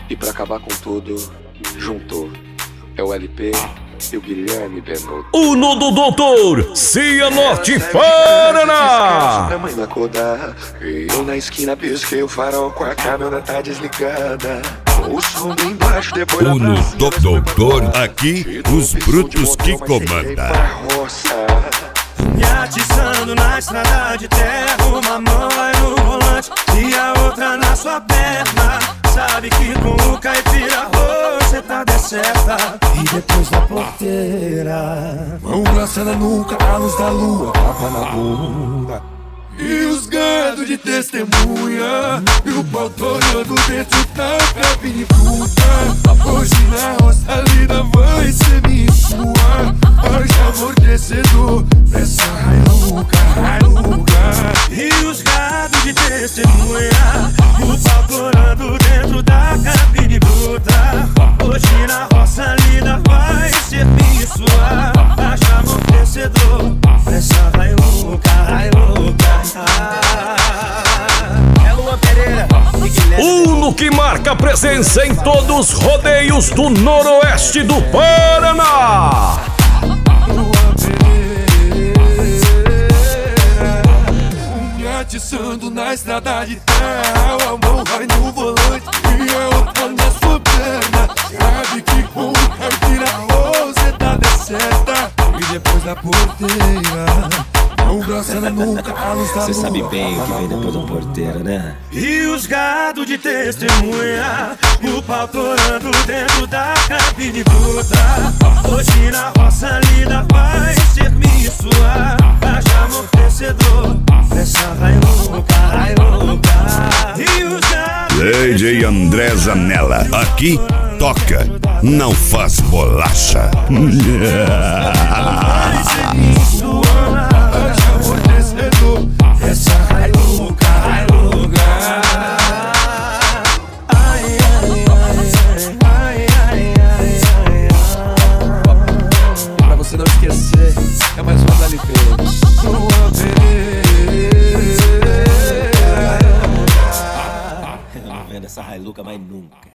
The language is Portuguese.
E pra acabar com tudo, juntou. É o LP e o Guilherme Benuto. Uno do Doutor, Cianorte, Paraná. Pra mãe me acordar, e eu na esquina pisquei o farol com a câmera tá desligada. O som bem baixo depois da Uno do Doutor, aqui os brutos que comandam. Me atiçando na estrada de terra, uma mão vai no volante e a outra na sua perna. Sabe que com o caipira você tá de certa. E depois da porteira, mão grossa na nuca, a luz da lua, tapa na bunda. E os gados de testemunha, e o pau torando dentro da cabine puta. Hoje na roça a lida vai ser minha sua. Haja amortecedor nessa railuca, railuca. E os gados de testemunha, o pau torando dentro da cabine bruta. Hoje na roça a lida vai ser minha sua. Haja amortecedor nessa railuca, railuca. É Luan Pereira. Uno que marca presença em todos os rodeios do noroeste do Paraná. Luan Pereira. Me atiçando na estrada de terra, a mão vai no volante e a outra na sua perna. Sabe que com o caipira você tá de certa. E depois da porteira, você sabe bem o que vem depois da porteira, né? e os gados de testemunha, o pau torando dentro da cabine bruta. Hoje na roça a lida vai ser minha e sua. Haja amortecedor nessa railuca, railuca. E os gados DJ André Zanella, aqui toca, não faz bolacha. vai ser minha e sua. Haja amortecedor nessa railuca, railuca. Ai, ai, ai, ai, ai, ai, ai, ai. Pra você não esquecer, é mais uma da LP. Luan Pereira. Eu não vendo essa railuca mais nunca.